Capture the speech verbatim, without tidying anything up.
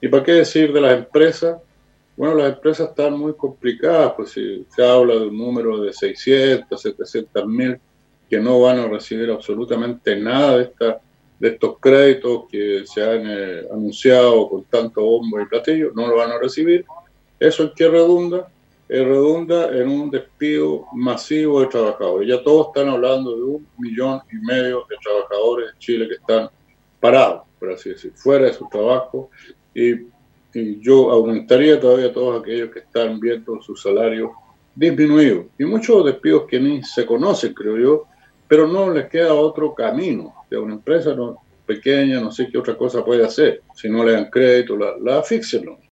¿Y para qué decir de las empresas? Bueno, las empresas están muy complicadas, pues si se habla de un número de seiscientas, setecientas mil que no van a recibir absolutamente nada de, esta, de estos créditos que se han eh, anunciado con tanto bombo y platillo, no lo van a recibir. ¿Eso en qué redunda? Eh, redunda en un despido masivo de trabajadores. Ya todos están hablando de un millón y medio de trabajadores en Chile que están parados, por así decir, fuera de su trabajo, y, y yo aumentaría todavía a todos aquellos que están viendo su salario disminuido. Y muchos despidos que ni se conocen, creo yo, pero no les queda otro camino. De una empresa no, pequeña, no sé qué otra cosa puede hacer. Si no le dan crédito, la, la asfixian, ¿no?